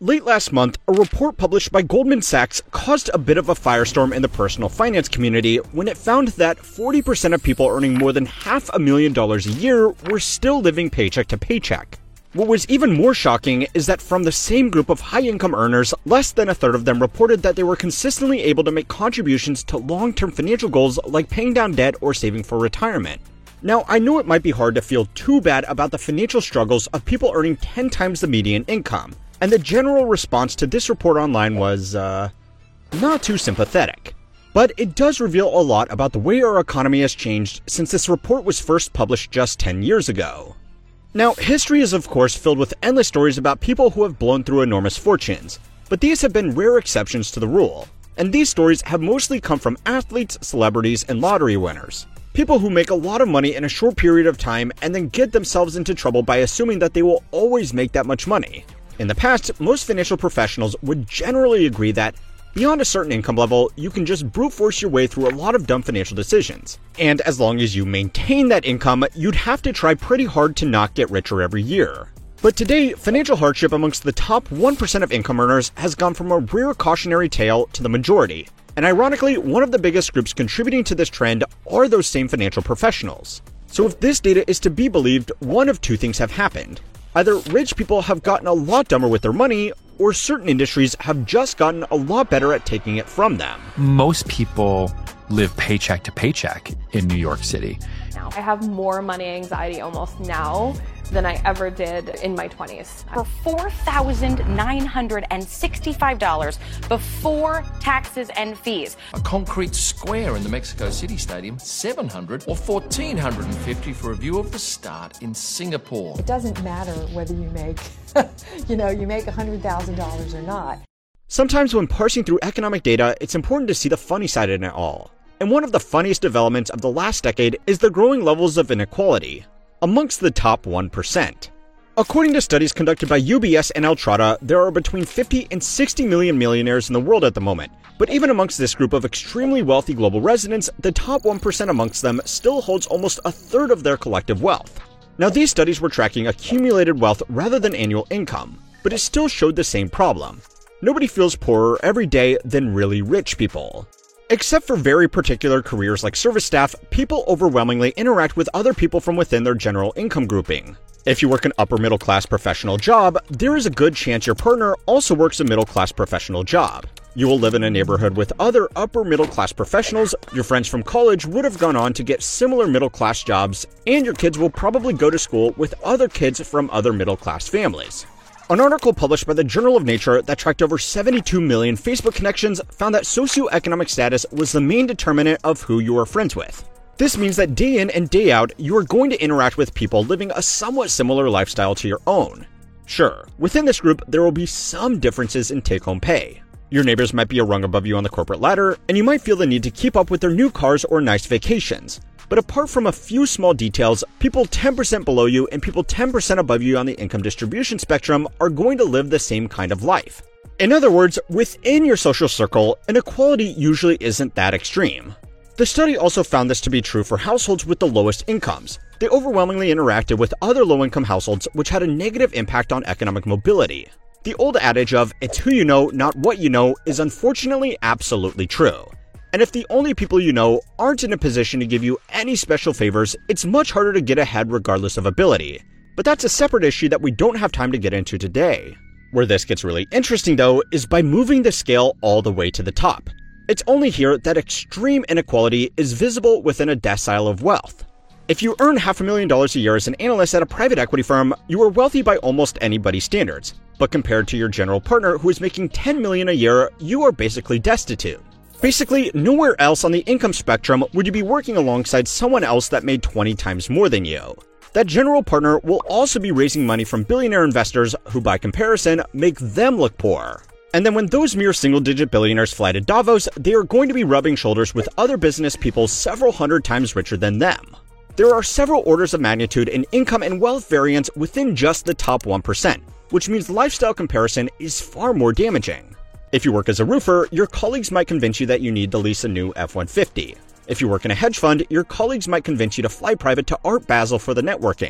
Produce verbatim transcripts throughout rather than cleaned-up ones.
Late last month, a report published by Goldman Sachs caused a bit of a firestorm in the personal finance community when it found that forty percent of people earning more than half a million dollars a year were still living paycheck to paycheck. What was even more shocking is that from the same group of high-income earners, less than a third of them reported that they were consistently able to make contributions to long-term financial goals like paying down debt or saving for retirement. Now, I know it might be hard to feel too bad about the financial struggles of people earning ten times the median income, and the general response to this report online was, uh, not too sympathetic. But it does reveal a lot about the way our economy has changed since this report was first published just ten years ago. Now, history is of course filled with endless stories about people who have blown through enormous fortunes, but these have been rare exceptions to the rule, and these stories have mostly come from athletes, celebrities, and lottery winners. People who make a lot of money in a short period of time and then get themselves into trouble by assuming that they will always make that much money. In the past, most financial professionals would generally agree that beyond a certain income level, you can just brute force your way through a lot of dumb financial decisions. And as long as you maintain that income, you'd have to try pretty hard to not get richer every year. But today, financial hardship amongst the top one percent of income earners has gone from a rare cautionary tale to the majority. And ironically, one of the biggest groups contributing to this trend are those same financial professionals. So if this data is to be believed, one of two things have happened. Either rich people have gotten a lot dumber with their money, or certain industries have just gotten a lot better at taking it from them. Most people live paycheck to paycheck in New York City. I have more money anxiety almost now than I ever did in my twenties. For four thousand nine hundred sixty-five dollars before taxes and fees. A concrete square in the Mexico City Stadium, seven hundred dollars or one thousand four hundred fifty dollars for a view of the start in Singapore. It doesn't matter whether you make, you know, you make one hundred thousand dollars or not. Sometimes when parsing through economic data, it's important to see the funny side in it all. And one of the funniest developments of the last decade is the growing levels of inequality amongst the top one percent. According to studies conducted by U B S and Altrata, there are between fifty and sixty million millionaires in the world at the moment. But even amongst this group of extremely wealthy global residents, the top one percent amongst them still holds almost a third of their collective wealth. Now, these studies were tracking accumulated wealth rather than annual income, but it still showed the same problem. Nobody feels poorer every day than really rich people. Except for very particular careers like service staff, people overwhelmingly interact with other people from within their general income grouping. If you work an upper middle class professional job, there is a good chance your partner also works a middle class professional job. You will live in a neighborhood with other upper middle class professionals, your friends from college would have gone on to get similar middle class jobs, and your kids will probably go to school with other kids from other middle class families. An article published by the Journal of Nature that tracked over seventy-two million Facebook connections found that socioeconomic status was the main determinant of who you are friends with. This means that day in and day out, you are going to interact with people living a somewhat similar lifestyle to your own. Sure, within this group, there will be some differences in take-home pay. Your neighbors might be a rung above you on the corporate ladder, and you might feel the need to keep up with their new cars or nice vacations. But apart from a few small details, people ten percent below you and people ten percent above you on the income distribution spectrum are going to live the same kind of life. In other words, within your social circle, inequality usually isn't that extreme. The study also found this to be true for households with the lowest incomes. They overwhelmingly interacted with other low-income households, which had a negative impact on economic mobility. The old adage of, it's who you know, not what you know, is unfortunately absolutely true. And if the only people you know aren't in a position to give you any special favors, it's much harder to get ahead regardless of ability. But that's a separate issue that we don't have time to get into today. Where this gets really interesting though is by moving the scale all the way to the top. It's only here that extreme inequality is visible within a decile of wealth. If you earn half a million dollars a year as an analyst at a private equity firm, you are wealthy by almost anybody's standards. But compared to your general partner who is making ten million dollars a year, you are basically destitute. Basically, nowhere else on the income spectrum would you be working alongside someone else that made twenty times more than you. That general partner will also be raising money from billionaire investors who, by comparison, make them look poor. And then when those mere single-digit billionaires fly to Davos, they are going to be rubbing shoulders with other business people several hundred times richer than them. There are several orders of magnitude in income and wealth variance within just the top one percent, which means lifestyle comparison is far more damaging. If you work as a roofer, your colleagues might convince you that you need to lease a new F one fifty. If you work in a hedge fund, your colleagues might convince you to fly private to Art Basel for the networking.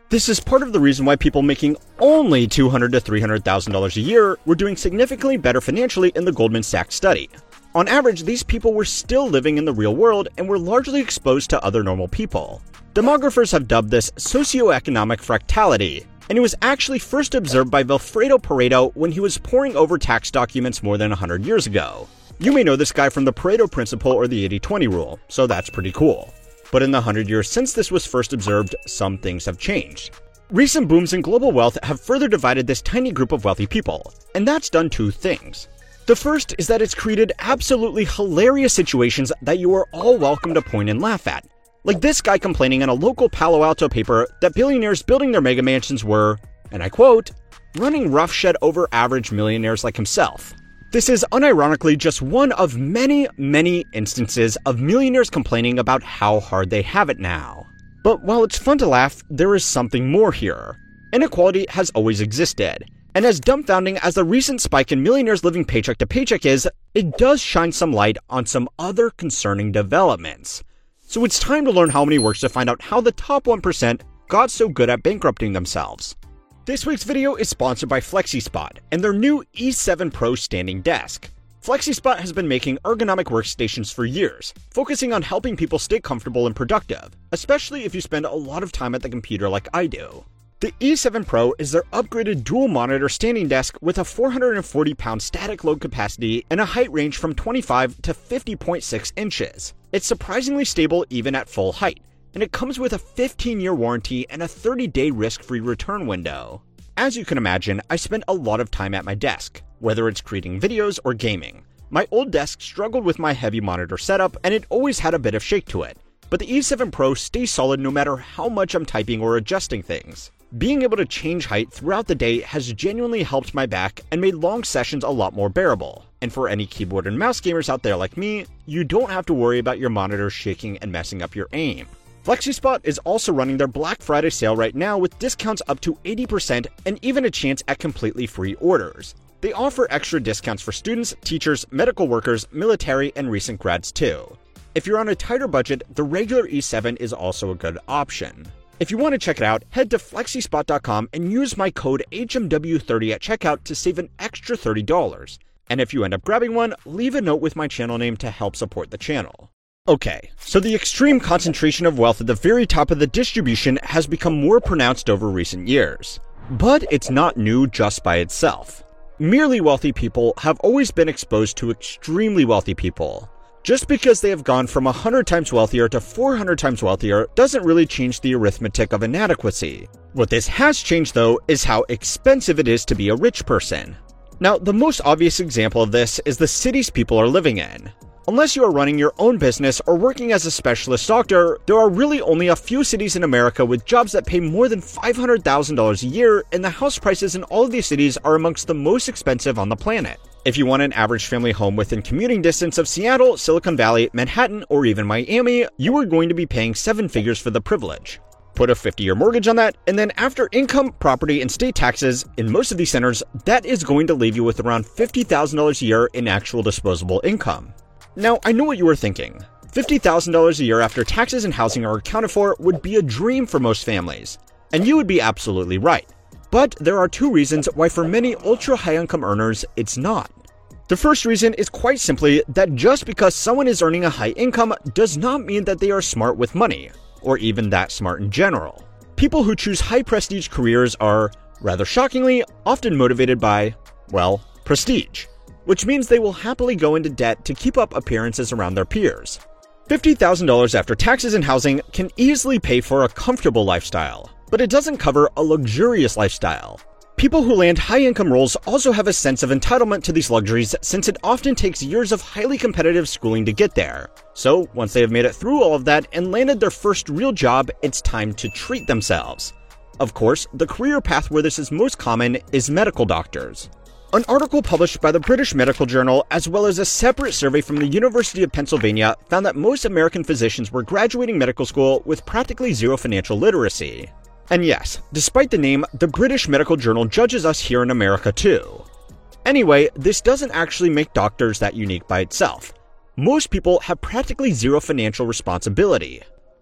This is part of the reason why people making only two hundred thousand to three hundred thousand dollars a year were doing significantly better financially in the Goldman Sachs study. On average, these people were still living in the real world and were largely exposed to other normal people. Demographers have dubbed this socioeconomic fractality, and it was actually first observed by Vilfredo Pareto when he was poring over tax documents more than one hundred years ago. You may know this guy from the Pareto Principle or the eighty twenty rule, so that's pretty cool. But in the one hundred years since this was first observed, some things have changed. Recent booms in global wealth have further divided this tiny group of wealthy people, and that's done two things. The first is that it's created absolutely hilarious situations that you are all welcome to point and laugh at. Like this guy complaining in a local Palo Alto paper that billionaires building their mega mansions were, and I quote, running roughshod over average millionaires like himself. This is unironically just one of many, many instances of millionaires complaining about how hard they have it now. But while it's fun to laugh, there is something more here. Inequality has always existed. And as dumbfounding as the recent spike in millionaires living paycheck to paycheck is, it does shine some light on some other concerning developments. So it's time to learn how money works to find out how the top one percent got so good at bankrupting themselves. This week's video is sponsored by FlexiSpot and their new E seven Pro standing desk. FlexiSpot has been making ergonomic workstations for years, focusing on helping people stay comfortable and productive, especially if you spend a lot of time at the computer like I do. The E seven Pro is their upgraded dual-monitor standing desk with a four hundred forty pound static load capacity and a height range from twenty-five to fifty point six inches. It's surprisingly stable even at full height, and it comes with a fifteen year warranty and a thirty day risk-free return window. As you can imagine, I spend a lot of time at my desk, whether it's creating videos or gaming. My old desk struggled with my heavy monitor setup, and it always had a bit of shake to it. But the E seven Pro stays solid no matter how much I'm typing or adjusting things. Being able to change height throughout the day has genuinely helped my back and made long sessions a lot more bearable. And for any keyboard and mouse gamers out there like me, you don't have to worry about your monitor shaking and messing up your aim. FlexiSpot is also running their Black Friday sale right now with discounts up to eighty percent and even a chance at completely free orders. They offer extra discounts for students, teachers, medical workers, military, and recent grads too. If you're on a tighter budget, the regular E seven is also a good option. If you want to check it out, head to Flexispot dot com and use my code H M W thirty at checkout to save an extra thirty dollars. And if you end up grabbing one, leave a note with my channel name to help support the channel. Okay, so the extreme concentration of wealth at the very top of the distribution has become more pronounced over recent years. But it's not new just by itself. Merely wealthy people have always been exposed to extremely wealthy people. Just because they have gone from one hundred times wealthier to four hundred times wealthier doesn't really change the arithmetic of inadequacy. What this has changed though is how expensive it is to be a rich person. Now, the most obvious example of this is the cities people are living in. Unless you are running your own business or working as a specialist doctor, there are really only a few cities in America with jobs that pay more than five hundred thousand dollars a year, and the house prices in all of these cities are amongst the most expensive on the planet. If you want an average family home within commuting distance of Seattle, Silicon Valley, Manhattan, or even Miami, you are going to be paying seven figures for the privilege. Put a fifty year mortgage on that, and then after income, property, and state taxes, in most of these centers, that is going to leave you with around fifty thousand dollars a year in actual disposable income. Now, I know what you were thinking. fifty thousand dollars a year after taxes and housing are accounted for would be a dream for most families. And you would be absolutely right. But there are two reasons why for many ultra-high income earners, it's not. The first reason is quite simply that just because someone is earning a high income does not mean that they are smart with money, or even that smart in general. People who choose high prestige careers are, rather shockingly, often motivated by, well, prestige, which means they will happily go into debt to keep up appearances around their peers. fifty thousand dollars after taxes and housing can easily pay for a comfortable lifestyle, but it doesn't cover a luxurious lifestyle. People who land high-income roles also have a sense of entitlement to these luxuries since it often takes years of highly competitive schooling to get there. So, once they have made it through all of that and landed their first real job, it's time to treat themselves. Of course, the career path where this is most common is medical doctors. An article published by the British Medical Journal, as well as a separate survey from the University of Pennsylvania, found that most American physicians were graduating medical school with practically zero financial literacy. And yes, despite the name, the British Medical Journal judges us here in America too. Anyway, this doesn't actually make doctors that unique by itself. Most people have practically zero financial responsibility.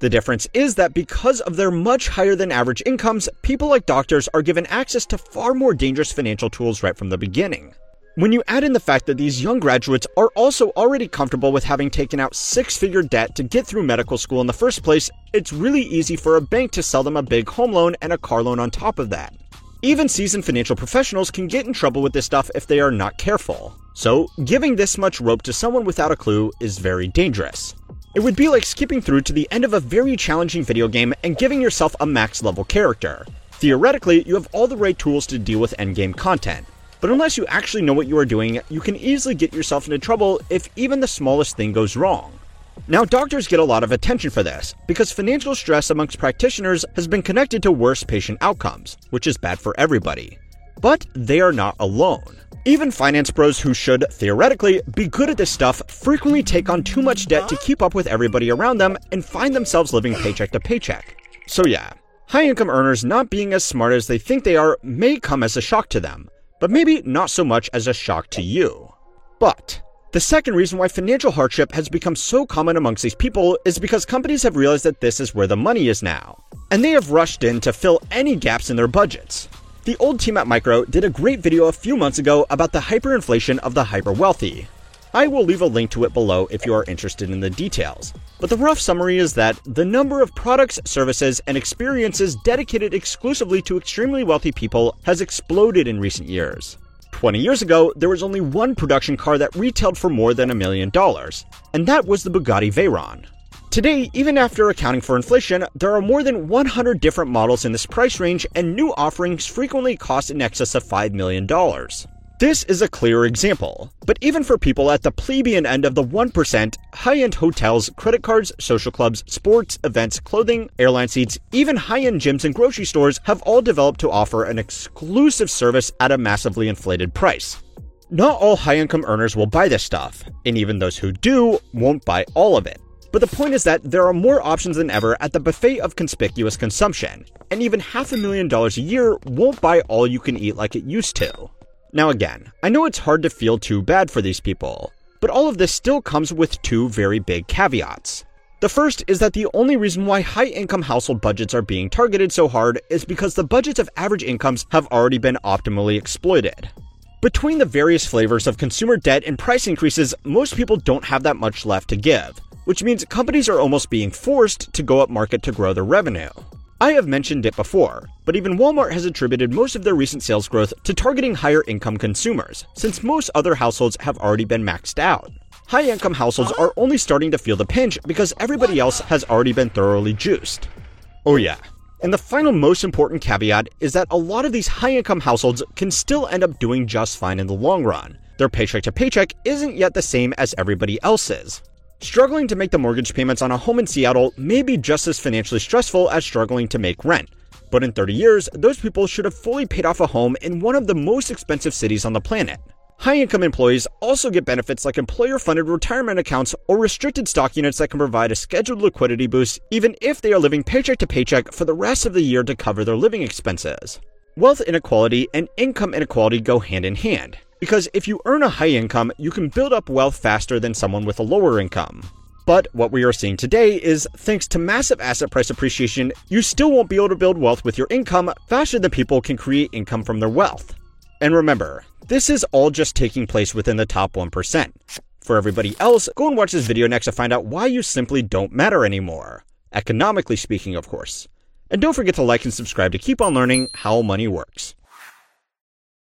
The difference is that because of their much higher than average incomes, people like doctors are given access to far more dangerous financial tools right from the beginning. When you add in the fact that these young graduates are also already comfortable with having taken out six-figure debt to get through medical school in the first place, it's really easy for a bank to sell them a big home loan and a car loan on top of that. Even seasoned financial professionals can get in trouble with this stuff if they are not careful. So, giving this much rope to someone without a clue is very dangerous. It would be like skipping through to the end of a very challenging video game and giving yourself a max-level character. Theoretically, you have all the right tools to deal with endgame content. But unless you actually know what you are doing, you can easily get yourself into trouble if even the smallest thing goes wrong. Now, doctors get a lot of attention for this, because financial stress amongst practitioners has been connected to worse patient outcomes, which is bad for everybody. But they are not alone. Even finance bros who should, theoretically, be good at this stuff frequently take on too much debt to keep up with everybody around them and find themselves living paycheck to paycheck. So yeah, high-income earners not being as smart as they think they are may come as a shock to them, but maybe not so much as a shock to you. But the second reason why financial hardship has become so common amongst these people is because companies have realized that this is where the money is now, and they have rushed in to fill any gaps in their budgets. The old team at Micro did a great video a few months ago about the hyperinflation of the hyper-wealthy. I will leave a link to it below if you are interested in the details. But the rough summary is that the number of products, services, and experiences dedicated exclusively to extremely wealthy people has exploded in recent years. twenty years ago, there was only one production car that retailed for more than a million dollars, and that was the Bugatti Veyron. Today, even after accounting for inflation, there are more than one hundred different models in this price range, and new offerings frequently cost in excess of five million dollars. This is a clear example, but even for people at the plebeian end of the one percent, high-end hotels, credit cards, social clubs, sports, events, clothing, airline seats, even high-end gyms and grocery stores have all developed to offer an exclusive service at a massively inflated price. Not all high-income earners will buy this stuff, and even those who do won't buy all of it. But the point is that there are more options than ever at the buffet of conspicuous consumption, and even half a million dollars a year won't buy all you can eat like it used to. Now again, I know it's hard to feel too bad for these people, but all of this still comes with two very big caveats. The first is that the only reason why high-income household budgets are being targeted so hard is because the budgets of average incomes have already been optimally exploited. Between the various flavors of consumer debt and price increases, most people don't have that much left to give, which means companies are almost being forced to go up market to grow their revenue. I have mentioned it before, but even Walmart has attributed most of their recent sales growth to targeting higher income consumers, since most other households have already been maxed out. High-income households are only starting to feel the pinch because everybody else has already been thoroughly juiced. Oh yeah. And the final most important caveat is that a lot of these high-income households can still end up doing just fine in the long run. Their paycheck to paycheck isn't yet the same as everybody else's. Struggling to make the mortgage payments on a home in Seattle may be just as financially stressful as struggling to make rent. But in thirty years, those people should have fully paid off a home in one of the most expensive cities on the planet. High-income employees also get benefits like employer-funded retirement accounts or restricted stock units that can provide a scheduled liquidity boost even if they are living paycheck to paycheck for the rest of the year to cover their living expenses. Wealth inequality and income inequality go hand in hand, because if you earn a high income, you can build up wealth faster than someone with a lower income. But what we are seeing today is, thanks to massive asset price appreciation, you still won't be able to build wealth with your income faster than people can create income from their wealth. And remember, this is all just taking place within the top one percent. For everybody else, go and watch this video next to find out why you simply don't matter anymore. Economically speaking, of course. And don't forget to like and subscribe to keep on learning how money works.